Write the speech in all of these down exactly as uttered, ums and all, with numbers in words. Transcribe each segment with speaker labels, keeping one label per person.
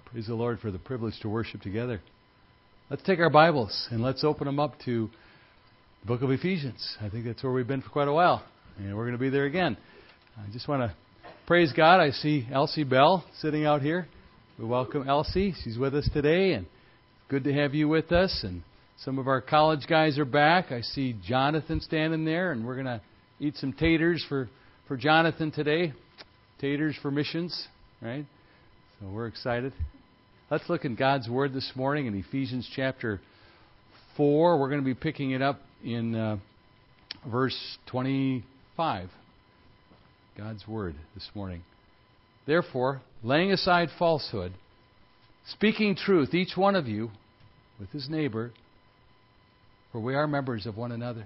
Speaker 1: Praise the Lord for the privilege to worship together. Let's take our Bibles and let's open them up to the book of Ephesians. I think that's where we've been for quite a while, and we're going to be there again. I just want to praise God. I see Elsie Bell sitting out here. We welcome Elsie. She's with us today, and good to have you with us. And some of our college guys are back. I see Jonathan standing there, and we're going to eat some taters for, for Jonathan today. Taters for missions, right? So we're excited. Let's look in God's Word this morning in Ephesians chapter four. We're going to be picking it up in uh, verse twenty-five. God's Word this morning. Therefore, laying aside falsehood, speaking truth, each one of you with his neighbor, for we are members of one another.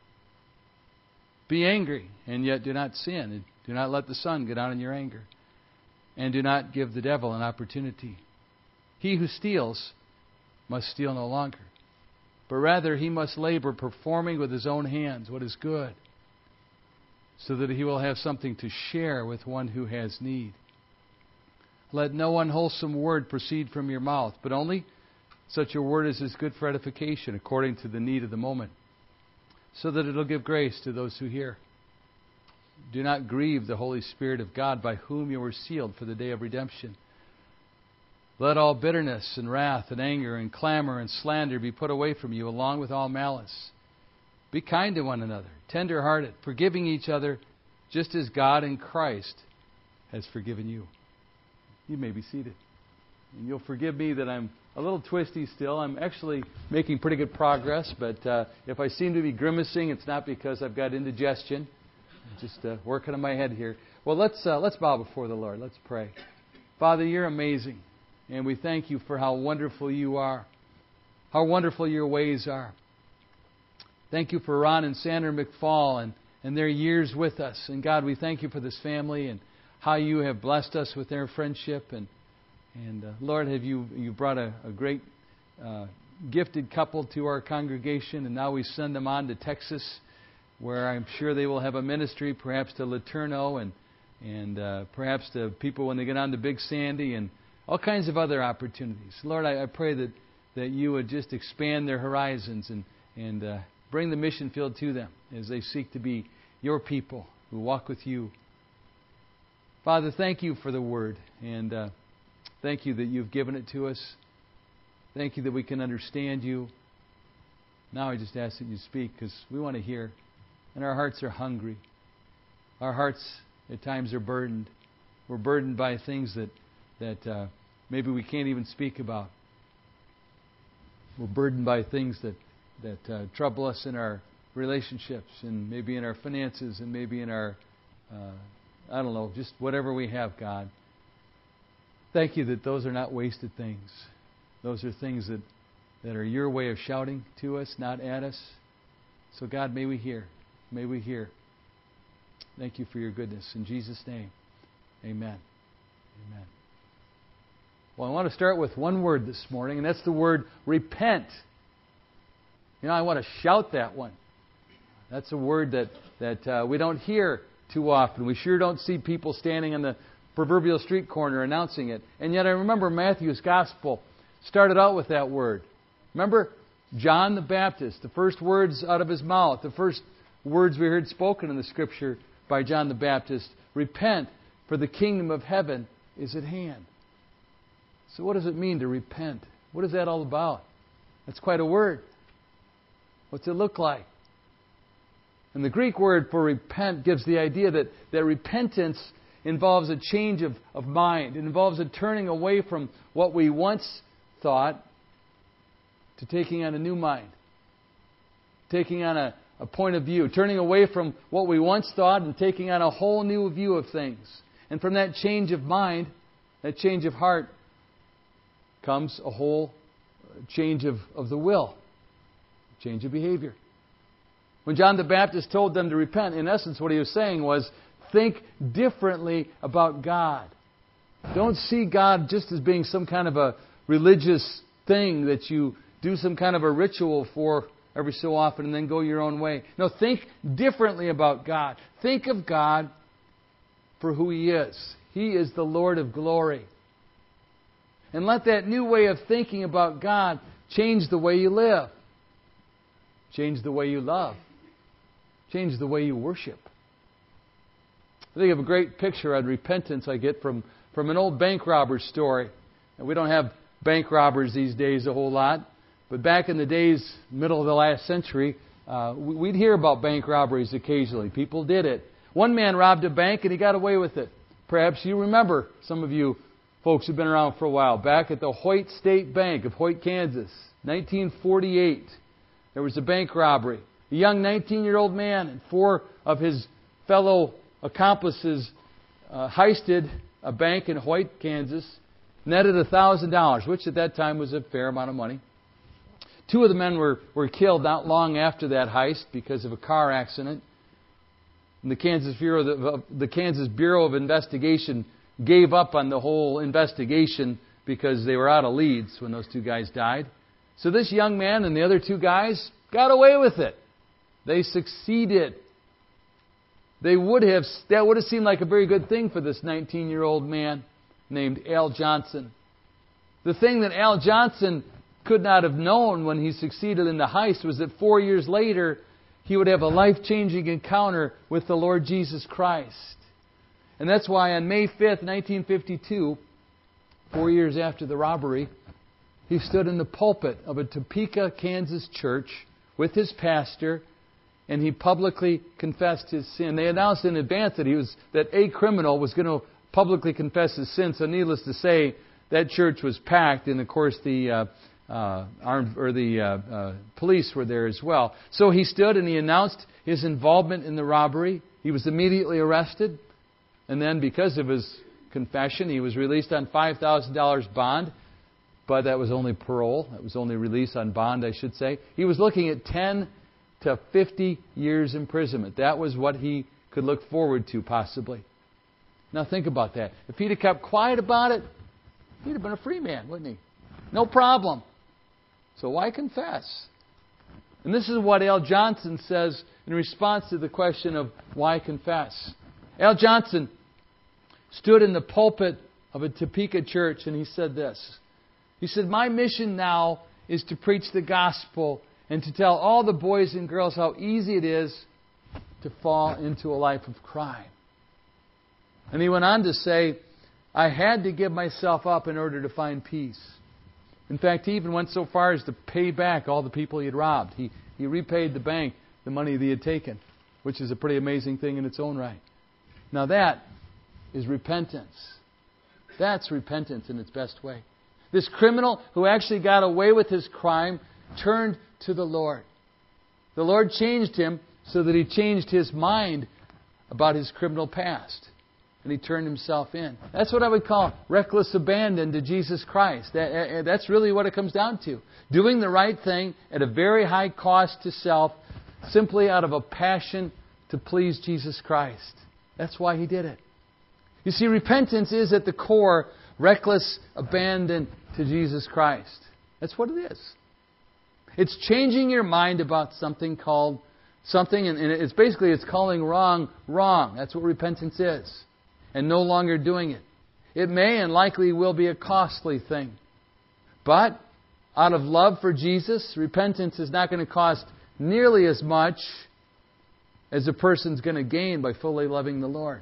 Speaker 1: Be angry, and yet do not sin. And do not let the sun go down in your anger. And do not give the devil an opportunity. He who steals must steal no longer, but rather he must labor, performing with his own hands what is good, so that he will have something to share with one who has need. Let no unwholesome word proceed from your mouth, but only such a word as is good for edification, according to the need of the moment, so that it will give grace to those who hear. Do not grieve the Holy Spirit of God, by whom you were sealed for the day of redemption. Let all bitterness and wrath and anger and clamor and slander be put away from you, along with all malice. Be kind to one another, tender-hearted, forgiving each other, just as God in Christ has forgiven you. You may be seated. And you'll forgive me that I'm a little twisty still. I'm actually making pretty good progress, but uh, if I seem to be grimacing, it's not because I've got indigestion. I'm just uh, working on my head here. Well, let's uh, let's bow before the Lord. Let's pray. Father, you're amazing. And we thank you for how wonderful you are, how wonderful your ways are. Thank you for Ron and Sandra McFall and, and their years with us. And God, we thank you for this family and how you have blessed us with their friendship. And, and uh, Lord, have you you brought a, a great uh, gifted couple to our congregation. And now we send them on to Texas, where I'm sure they will have a ministry, perhaps to Laterno and, and uh, perhaps to people when they get on to Big Sandy and all kinds of other opportunities. Lord, I, I pray that, that you would just expand their horizons and, and uh, bring the mission field to them as they seek to be your people who walk with you. Father, thank you for the Word, and uh, thank you that you've given it to us. Thank you that we can understand you. Now I just ask that you speak, because we want to hear, and our hearts are hungry. Our hearts at times are burdened. We're burdened by things that that uh, maybe we can't even speak about. We're burdened by things that, that uh, trouble us in our relationships and maybe in our finances and maybe in our, uh, I don't know, just whatever we have, God. Thank you that those are not wasted things. Those are things that, that are your way of shouting to us, not at us. So God, may we hear. May we hear. Thank you for your goodness. In Jesus' name, amen. Amen. Well, I want to start with one word this morning, and that's the word repent. You know, I want to shout that one. That's a word that, that uh, we don't hear too often. We sure don't see people standing on the proverbial street corner announcing it. And yet I remember Matthew's Gospel started out with that word. Remember John the Baptist, the first words out of his mouth, the first words we heard spoken in the Scripture by John the Baptist, repent, for the kingdom of heaven is at hand. So what does it mean to repent? What is that all about? That's quite a word. What's it look like? And the Greek word for repent gives the idea that, that repentance involves a change of, of mind. It involves a turning away from what we once thought to taking on a new mind. Taking on a, a point of view. Turning away from what we once thought and taking on a whole new view of things. And from that change of mind, that change of heart, comes a whole change of, of the will, change of behavior. When John the Baptist told them to repent, in essence what he was saying was, think differently about God. Don't see God just as being some kind of a religious thing that you do some kind of a ritual for every so often and then go your own way. No, think differently about God. Think of God for who He is. He is the Lord of glory. And let that new way of thinking about God change the way you live. Change the way you love. Change the way you worship. I think of a great picture on repentance I get from, from an old bank robber story. And we don't have bank robbers these days a whole lot. But back in the days, middle of the last century, uh, we'd hear about bank robberies occasionally. People did it. One man robbed a bank and he got away with it. Perhaps you remember, some of you folks who've been around for a while, back at the Hoyt State Bank of Hoyt, Kansas, nineteen forty-eight, there was a bank robbery. A young nineteen-year-old man and four of his fellow accomplices uh, heisted a bank in Hoyt, Kansas, netted one thousand dollars, which at that time was a fair amount of money. Two of the men were, were killed not long after that heist because of a car accident. And the Kansas Bureau, the, the Kansas Bureau of Investigation gave up on the whole investigation because they were out of leads when those two guys died. So this young man and the other two guys got away with it. They succeeded. They would have, that would have seemed like a very good thing for this nineteen-year-old man named Al Johnson. The thing that Al Johnson could not have known when he succeeded in the heist was that four years later, he would have a life-changing encounter with the Lord Jesus Christ. And that's why on May fifth, nineteen fifty-two, four years after the robbery, he stood in the pulpit of a Topeka, Kansas church with his pastor, and he publicly confessed his sin. They announced in advance that he was that a criminal was going to publicly confess his sin. So needless to say, that church was packed, and of course the uh, uh, armed or the uh, uh, police were there as well. So he stood and he announced his involvement in the robbery. He was immediately arrested, and then because of his confession, he was released on five thousand dollars bond. But that was only parole. That was only release on bond, I should say. He was looking at ten to fifty years imprisonment. That was what he could look forward to, possibly. Now think about that. If he'd have kept quiet about it, he'd have been a free man, wouldn't he? No problem. So why confess? And this is what Al Johnson says in response to the question of why confess. Al Johnson stood in the pulpit of a Topeka church and he said this. He said, "My mission now is to preach the gospel and to tell all the boys and girls how easy it is to fall into a life of crime." And he went on to say, "I had to give myself up in order to find peace." In fact, he even went so far as to pay back all the people he had robbed. He, he repaid the bank the money that he had taken, which is a pretty amazing thing in its own right. Now that is repentance. That's repentance in its best way. This criminal who actually got away with his crime turned to the Lord. The Lord changed him so that he changed his mind about his criminal past. And he turned himself in. That's what I would call reckless abandon to Jesus Christ. That, that's really what it comes down to. Doing the right thing at a very high cost to self, simply out of a passion to please Jesus Christ. That's why he did it. You see, repentance is at the core reckless abandon to Jesus Christ. That's what it is. It's changing your mind about something called something, and it's basically it's calling wrong wrong. That's what repentance is. And no longer doing it. It may and likely will be a costly thing. But out of love for Jesus, repentance is not going to cost nearly as much as a person's going to gain by fully loving the Lord.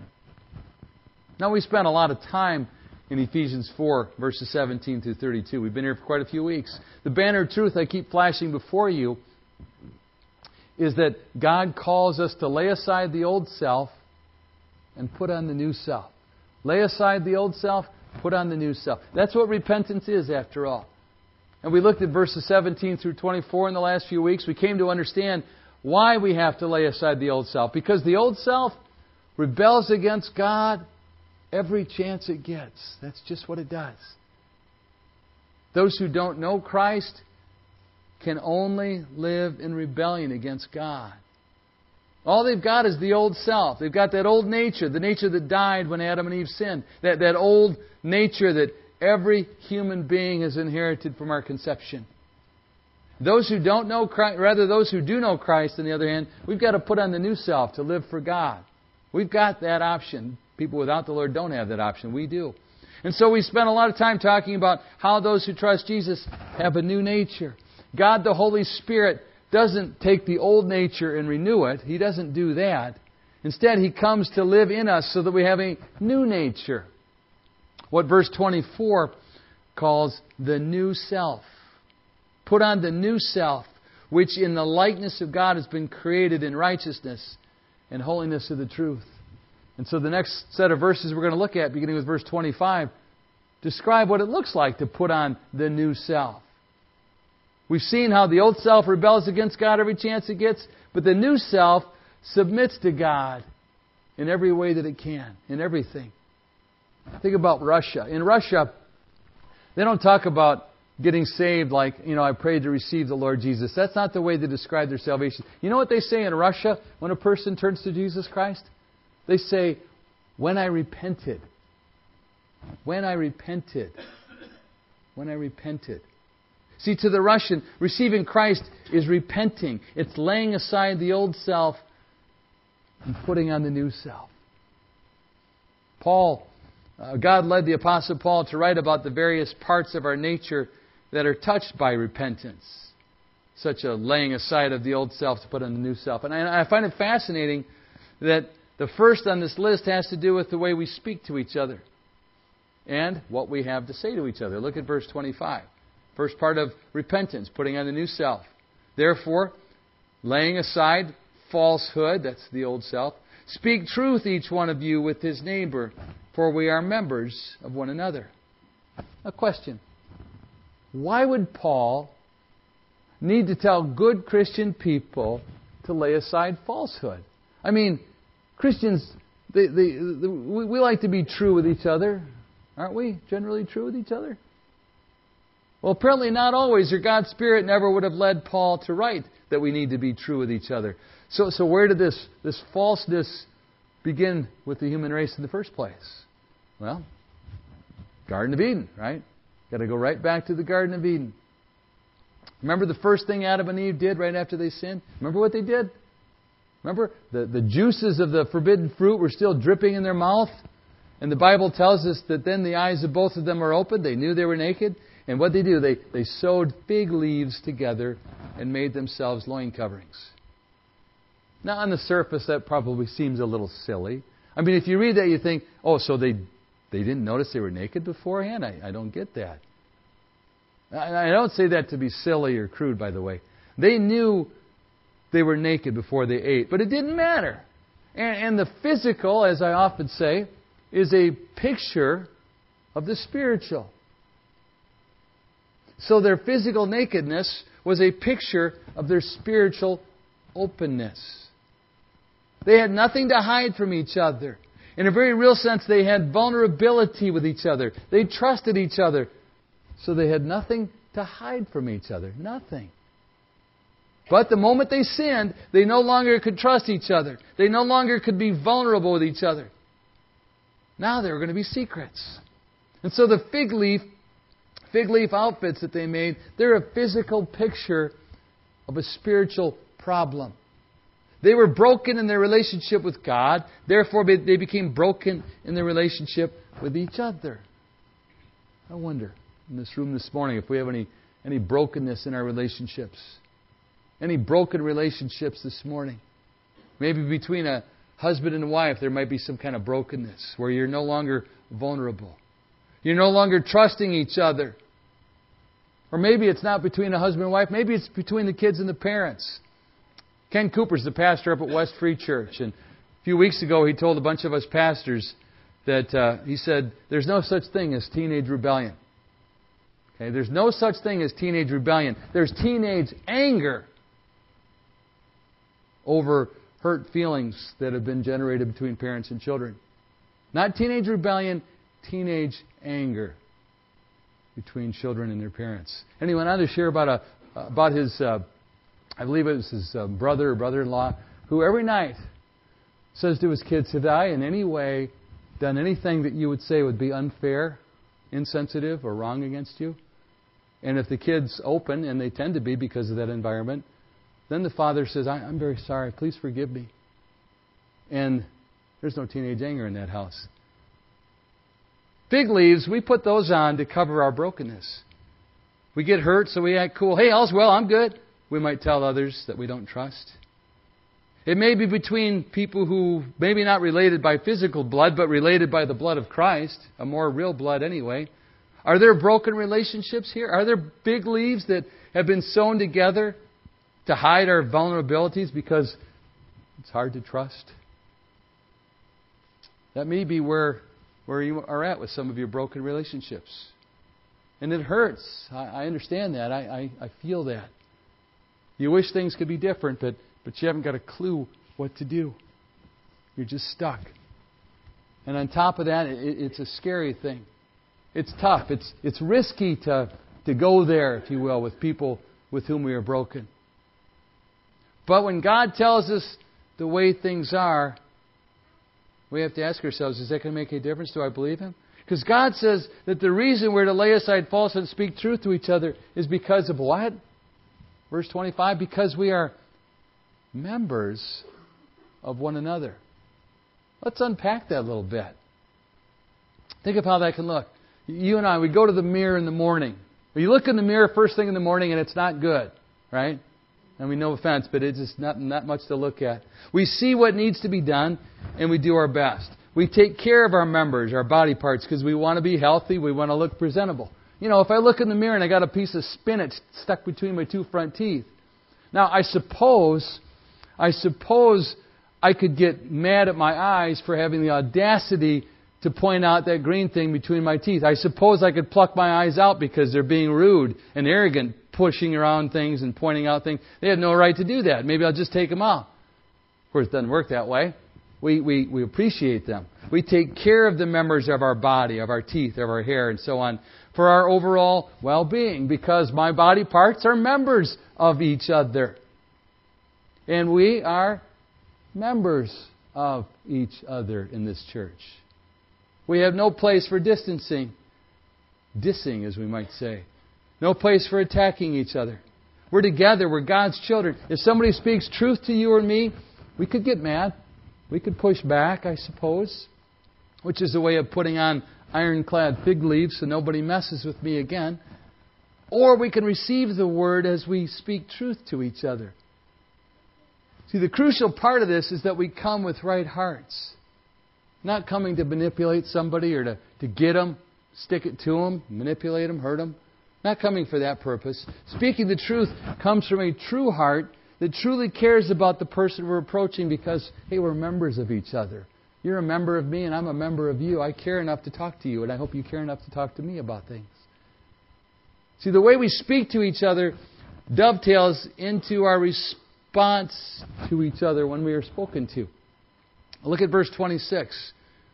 Speaker 1: Now, we spent a lot of time in Ephesians four, verses seventeen through thirty-two. We've been here for quite a few weeks. The banner of truth I keep flashing before you is that God calls us to lay aside the old self and put on the new self. Lay aside the old self, put on the new self. That's what repentance is, after all. And we looked at verses seventeen through twenty-four in the last few weeks. We came to understand why we have to lay aside the old self. Because the old self rebels against God every chance it gets. That's just what it does. Those who don't know Christ can only live in rebellion against God. All they've got is the old self. They've got that old nature, the nature that died when Adam and Eve sinned. That, that old nature that every human being has inherited from our conception. Those who don't know Christ, rather those who do know Christ, on the other hand, we've got to put on the new self to live for God. We've got that option. People without the Lord don't have that option. We do. And so we spent a lot of time talking about how those who trust Jesus have a new nature. God, the Holy Spirit, doesn't take the old nature and renew it. He doesn't do that. Instead, He comes to live in us so that we have a new nature. What verse twenty-four calls the new self. Put on the new self, which in the likeness of God has been created in righteousness and holiness of the truth. And so the next set of verses we're going to look at, beginning with verse twenty-five, describe what it looks like to put on the new self. We've seen how the old self rebels against God every chance it gets, but the new self submits to God in every way that it can, in everything. Think about Russia. In Russia, they don't talk about getting saved like, you know, I prayed to receive the Lord Jesus. That's not the way they describe their salvation. You know what they say in Russia when a person turns to Jesus Christ? They say, when I repented. When I repented. When I repented. See, to the Russian, receiving Christ is repenting. It's laying aside the old self and putting on the new self. Paul, uh, God led the Apostle Paul to write about the various parts of our nature that are touched by repentance. Such a laying aside of the old self to put on the new self. And I, I find it fascinating that the first on this list has to do with the way we speak to each other and what we have to say to each other. Look at verse twenty-five. First part of repentance, putting on the new self. Therefore, laying aside falsehood, that's the old self, speak truth each one of you with his neighbor, for we are members of one another. A question. Why would Paul need to tell good Christian people to lay aside falsehood? I mean, Christians, they, they, they, we like to be true with each other. Aren't we generally true with each other? Well, apparently not always, or God's Spirit never would have led Paul to write that we need to be true with each other. So, so where did this, this falseness begin with the human race in the first place? Well, Garden of Eden, right? Got to go right back to the Garden of Eden. Remember the first thing Adam and Eve did right after they sinned? Remember what they did? Remember, the, the juices of the forbidden fruit were still dripping in their mouth. And the Bible tells us that then the eyes of both of them were opened. They knew they were naked. And what they do, they, they sewed fig leaves together and made themselves loin coverings. Now, on the surface, that probably seems a little silly. I mean, if you read that, you think, oh, so they they didn't notice they were naked beforehand? I, I don't get that. I, I don't say that to be silly or crude, by the way. They knew they were naked before they ate, but it didn't matter. And, and the physical, as I often say, is a picture of the spiritual. So their physical nakedness was a picture of their spiritual openness. They had nothing to hide from each other. In a very real sense, they had vulnerability with each other. They trusted each other. So they had nothing to hide from each other. Nothing. But the moment they sinned, they no longer could trust each other. They no longer could be vulnerable with each other. Now there were going to be secrets. And so the fig leaf, fig leaf outfits that they made, they're a physical picture of a spiritual problem. They were broken in their relationship with God. Therefore, they became broken in their relationship with each other. I wonder, in this room this morning, if we have any, any brokenness in our relationships. Any broken relationships this morning. Maybe between a husband and wife, there might be some kind of brokenness where you're no longer vulnerable. You're no longer trusting each other. Or maybe it's not between a husband and wife. Maybe it's between the kids and the parents. Ken Cooper's the pastor up at West Free Church. And a few weeks ago, he told a bunch of us pastors that, uh, he said, there's no such thing as teenage rebellion. Okay, there's no such thing as teenage rebellion. There's teenage anger over hurt feelings that have been generated between parents and children. Not teenage rebellion, teenage anger between children and their parents. And he went on to share about a about his, uh, I believe it was his uh, brother or brother-in-law, who every night says to his kids, have I in any way done anything that you would say would be unfair, insensitive, or wrong against you? And if the kids open, and they tend to be because of that environment, then the father says, I'm very sorry, please forgive me. And there's no teenage anger in that house. Fig leaves, we put those on to cover our brokenness. We get hurt, so we act cool. Hey, all's well, I'm good. We might tell others that we don't trust. It may be between people who maybe not related by physical blood, but related by the blood of Christ, a more real blood anyway. Are there broken relationships here? Are there big leaves that have been sewn together to hide our vulnerabilities because it's hard to trust? That may be where, where you are at with some of your broken relationships. And it hurts. I, I understand that. I, I, I feel that. You wish things could be different, but, but you haven't got a clue what to do. You're just stuck. And on top of that, it, it's a scary thing. It's tough. It's it's risky to, to go there, if you will, with people with whom we are broken. But when God tells us the way things are, we have to ask ourselves, is that going to make any difference? Do I believe Him? Because God says that the reason we're to lay aside falsehood and speak truth to each other is because of what? Verse twenty-five, because we are members of one another. Let's unpack that a little bit. Think of how that can look. You and I, we go to the mirror in the morning. You look in the mirror first thing in the morning and it's not good, right? I mean, no offense, but it's just not, not much to look at. We see what needs to be done and we do our best. We take care of our members, our body parts, because we want to be healthy, we want to look presentable. You know, if I look in the mirror and I got a piece of spinach stuck between my two front teeth, now I suppose, I suppose I could get mad at my eyes for having the audacity to point out that green thing between my teeth. I suppose I could pluck my eyes out because they're being rude and arrogant, pushing around things and pointing out things. They have no right to do that. Maybe I'll just take them out. Of course, it doesn't work that way. We, we, we appreciate them. We take care of the members of our body, of our teeth, of our hair, and so on, for our overall well-being, because my body parts are members of each other. And we are members of each other in this church. We have no place for distancing, dissing, as we might say. No place for attacking each other. We're together. We're God's children. If somebody speaks truth to you or me, we could get mad. We could push back, I suppose, which is a way of putting on ironclad fig leaves so nobody messes with me again. Or we can receive the word as we speak truth to each other. See, the crucial part of this is that we come with right hearts. Not coming to manipulate somebody or to, to get them, stick it to them, manipulate them, hurt them. Not coming for that purpose. Speaking the truth comes from a true heart that truly cares about the person we're approaching because, hey, we're members of each other. You're a member of me and I'm a member of you. I care enough to talk to you and I hope you care enough to talk to me about things. See, the way we speak to each other dovetails into our response to each other when we are spoken to. Look at verse twenty-six.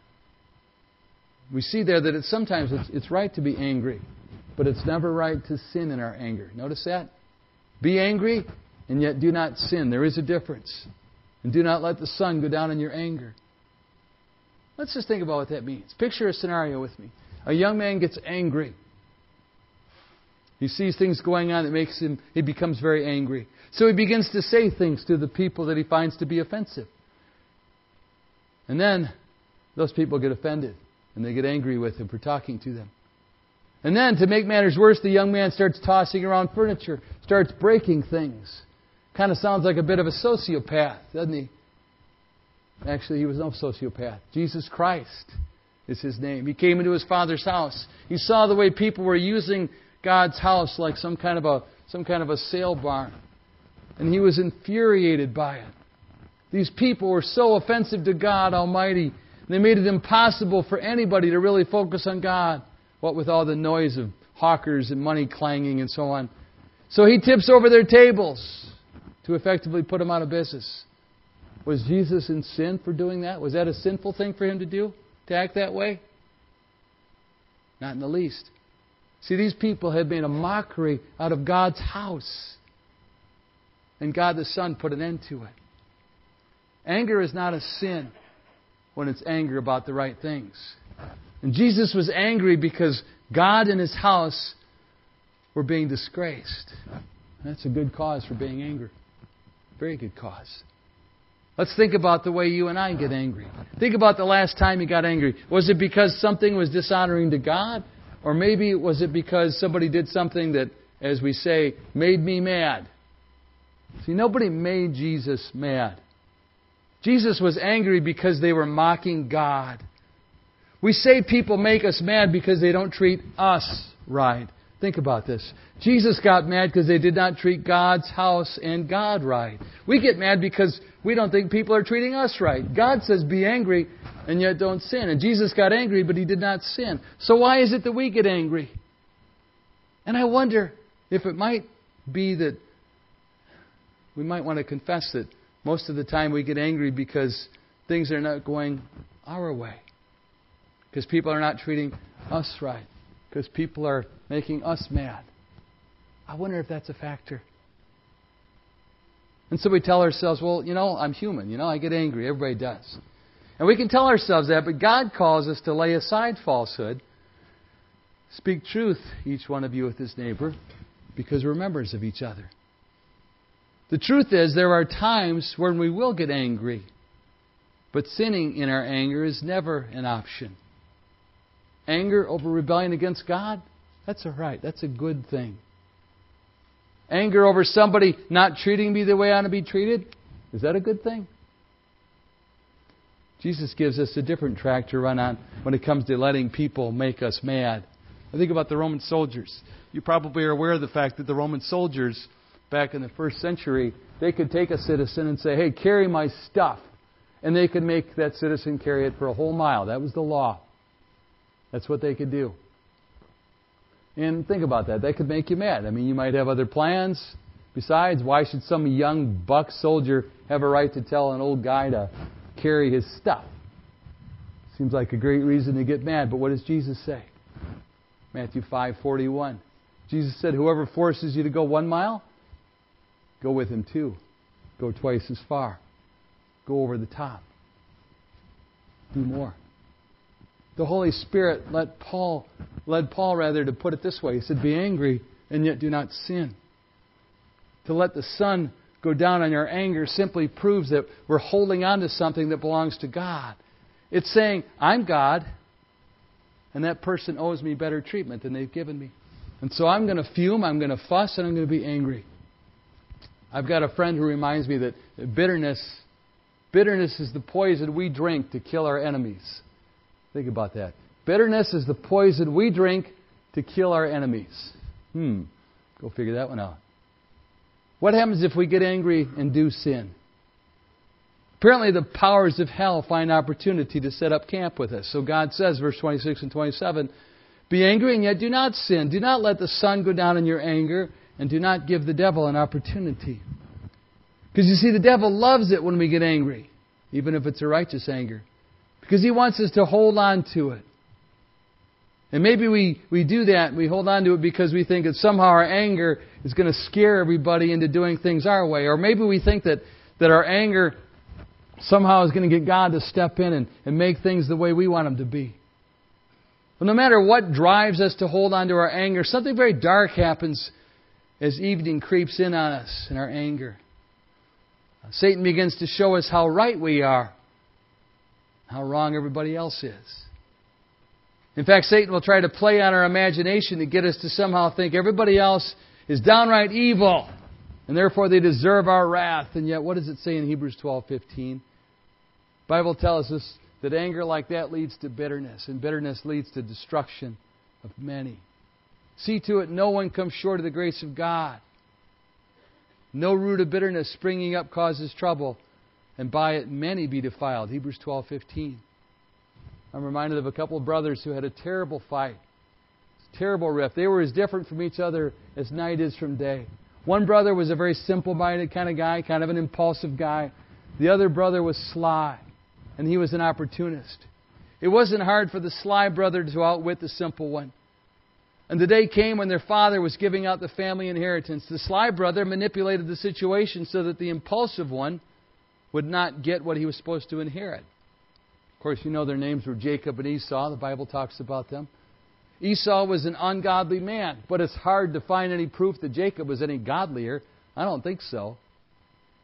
Speaker 1: We see there that it's sometimes it's, it's right to be angry, but it's never right to sin in our anger. Notice that? Be angry, and yet do not sin. There is a difference. And do not let the sun go down in your anger. Let's just think about what that means. Picture a scenario with me. A young man gets angry. He sees things going on that makes him, he becomes very angry. So he begins to say things to the people that he finds to be offensive. And then those people get offended and they get angry with him for talking to them. And then, to make matters worse, the young man starts tossing around furniture, starts breaking things. Kind of sounds like a bit of a sociopath, doesn't he? Actually, he was no sociopath. Jesus Christ is His name. He came into His Father's house. He saw the way people were using God's house like some kind of a some kind of a sale barn. And He was infuriated by it. These people were so offensive to God Almighty. They made it impossible for anybody to really focus on God. What with all the noise of hawkers and money clanging and so on. So He tips over their tables to effectively put them out of business. Was Jesus in sin for doing that? Was that a sinful thing for Him to do? To act that way? Not in the least. See, these people had made a mockery out of God's house. And God the Son put an end to it. Anger is not a sin when it's anger about the right things. And Jesus was angry because God and His house were being disgraced. That's a good cause for being angry. Very good cause. Let's think about the way you and I get angry. Think about the last time you got angry. Was it because something was dishonoring to God? Or maybe was it because somebody did something that, as we say, made me mad? See, nobody made Jesus mad. Jesus was angry because they were mocking God. We say people make us mad because they don't treat us right. Think about this. Jesus got mad because they did not treat God's house and God right. We get mad because we don't think people are treating us right. God says be angry and yet don't sin. And Jesus got angry, but He did not sin. So why is it that we get angry? And I wonder if it might be that we might want to confess that most of the time we get angry because things are not going our way. Because people are not treating us right. Because people are making us mad. I wonder if that's a factor. And so we tell ourselves, well, you know, I'm human. You know, I get angry. Everybody does. And we can tell ourselves that, but God calls us to lay aside falsehood. Speak truth, each one of you with his neighbor, because we're members of each other. The truth is, there are times when we will get angry. But sinning in our anger is never an option. Anger over rebellion against God, that's all right. That's a good thing. Anger over somebody not treating me the way I want to be treated, is that a good thing? Jesus gives us a different track to run on when it comes to letting people make us mad. I think about the Roman soldiers. You probably are aware of the fact that the Roman soldiers, back in the first century, they could take a citizen and say, hey, carry my stuff. And they could make that citizen carry it for a whole mile. That was the law. That's what they could do. And think about that. That could make you mad. I mean, you might have other plans. Besides, why should some young buck soldier have a right to tell an old guy to carry his stuff? Seems like a great reason to get mad. But what does Jesus say? Matthew five forty-one. Jesus said, whoever forces you to go one mile, go with him two. Go twice as far. Go over the top. Do more. The Holy Spirit led Paul, led Paul rather to put it this way. He said, be angry and yet do not sin. To let the sun go down on your anger simply proves that we're holding on to something that belongs to God. It's saying, I'm God, and that person owes me better treatment than they've given me. And so I'm going to fume, I'm going to fuss, and I'm going to be angry. I've got a friend who reminds me that bitterness, bitterness is the poison we drink to kill our enemies. Think about that. Bitterness is the poison we drink to kill our enemies. Hmm. Go figure that one out. What happens if we get angry and do sin? Apparently the powers of hell find opportunity to set up camp with us. So God says, verse twenty-six and twenty-seven, be angry and yet do not sin. Do not let the sun go down in your anger, and do not give the devil an opportunity. Because you see, the devil loves it when we get angry, even if it's a righteous anger. Because he wants us to hold on to it. And maybe we, we do that, we hold on to it because we think that somehow our anger is going to scare everybody into doing things our way. Or maybe we think that, that our anger somehow is going to get God to step in and, and make things the way we want Him to be. But no matter what drives us to hold on to our anger, something very dark happens as evening creeps in on us in our anger. Satan begins to show us how right we are, how wrong everybody else is. In fact, Satan will try to play on our imagination to get us to somehow think everybody else is downright evil, and therefore they deserve our wrath. And yet, what does it say in Hebrews twelve fifteen? The Bible tells us that anger like that leads to bitterness, and bitterness leads to destruction of many. See to it no one comes short of the grace of God. No root of bitterness springing up causes trouble, and by it many be defiled. Hebrews twelve fifteen. I'm reminded of a couple of brothers who had a terrible fight. A terrible rift. They were as different from each other as night is from day. One brother was a very simple-minded kind of guy, kind of an impulsive guy. The other brother was sly, and he was an opportunist. It wasn't hard for the sly brother to outwit the simple one. And the day came when their father was giving out the family inheritance. The sly brother manipulated the situation so that the impulsive one would not get what he was supposed to inherit. Of course, you know their names were Jacob and Esau. The Bible talks about them. Esau was an ungodly man, but it's hard to find any proof that Jacob was any godlier. I don't think so.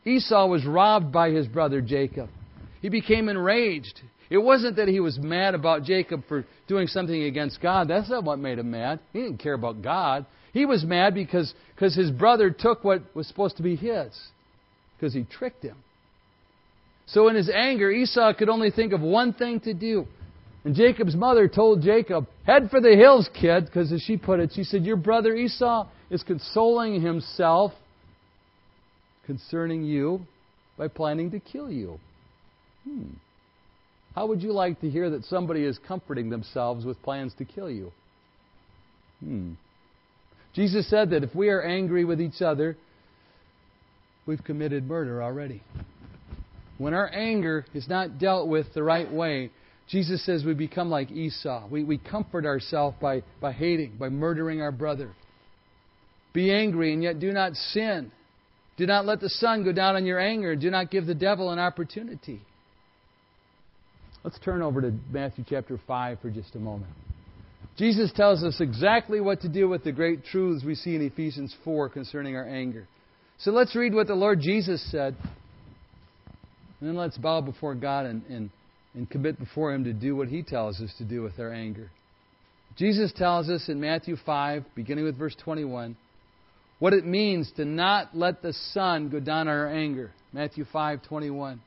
Speaker 1: Esau was robbed by his brother Jacob. He became enraged. It wasn't that he was mad about Jacob for doing something against God. That's not what made him mad. He didn't care about God. He was mad because, because his brother took what was supposed to be his. Because he tricked him. So in his anger, Esau could only think of one thing to do. And Jacob's mother told Jacob, head for the hills, kid. Because as she put it, she said, your brother Esau is consoling himself concerning you by planning to kill you. Hmm. How would you like to hear that somebody is comforting themselves with plans to kill you? Hmm. Jesus said that if we are angry with each other, we've committed murder already. When our anger is not dealt with the right way, Jesus says we become like Esau. We, we comfort ourselves by, by hating, by murdering our brother. Be angry and yet do not sin. Do not let the sun go down on your anger. Do not give the devil an opportunity. Let's turn over to Matthew chapter five for just a moment. Jesus tells us exactly what to do with the great truths we see in Ephesians four concerning our anger. So let's read what the Lord Jesus said. And then let's bow before God and, and, and commit before Him to do what He tells us to do with our anger. Jesus tells us in Matthew five, beginning with verse twenty-one, what it means to not let the sun go down on our anger. Matthew five twenty-one.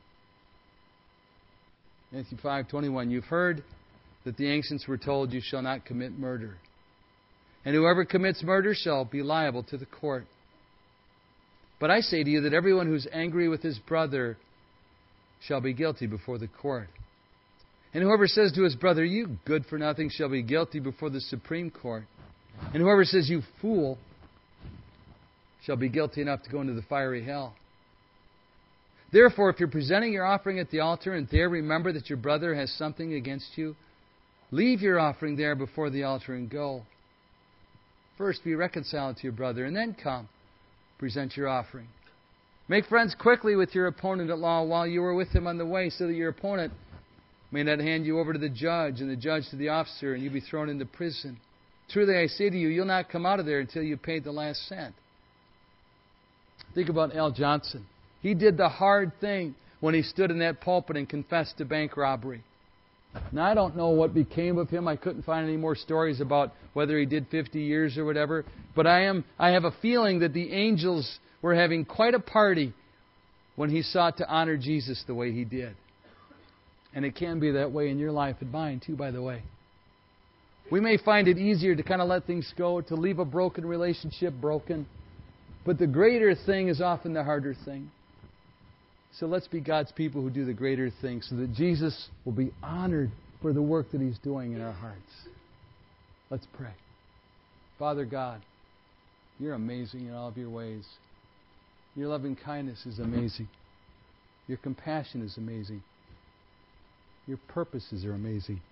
Speaker 1: Matthew five twenty-one. You've heard that the ancients were told, you shall not commit murder. And whoever commits murder shall be liable to the court. But I say to you that everyone who's angry with his brother shall be guilty before the court. And whoever says to his brother, you good for nothing, shall be guilty before the Supreme Court. And whoever says, you fool, shall be guilty enough to go into the fiery hell. Therefore, if you're presenting your offering at the altar and there remember that your brother has something against you, leave your offering there before the altar and go. First be reconciled to your brother and then come, present your offering. Make friends quickly with your opponent at law while you are with him on the way, so that your opponent may not hand you over to the judge and the judge to the officer and you be thrown into prison. Truly I say to you, you'll not come out of there until you've paid the last cent. Think about Al Johnson. He did the hard thing when he stood in that pulpit and confessed to bank robbery. Now, I don't know what became of him. I couldn't find any more stories about whether he did fifty years or whatever. But I am, I have a feeling that the angels were having quite a party when he sought to honor Jesus the way he did. And it can be that way in your life and mine too, by the way. We may find it easier to kind of let things go, to leave a broken relationship broken. But the greater thing is often the harder thing. So let's be God's people who do the greater thing so that Jesus will be honored for the work that He's doing in our hearts. Let's pray. Father God, You're amazing in all of Your ways. Your loving kindness is amazing. Your compassion is amazing. Your purposes are amazing.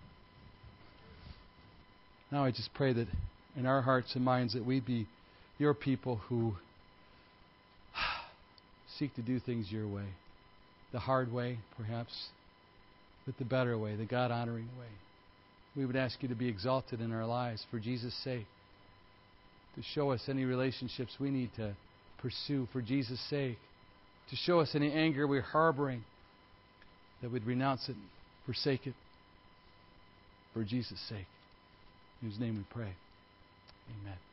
Speaker 1: Now I just pray that in our hearts and minds that we be Your people who seek to do things Your way. The hard way, perhaps, but the better way, the God-honoring way. We would ask You to be exalted in our lives for Jesus' sake, to show us any relationships we need to pursue for Jesus' sake, to show us any anger we're harboring, that we'd renounce it, forsake it, for Jesus' sake. In His name we pray. Amen.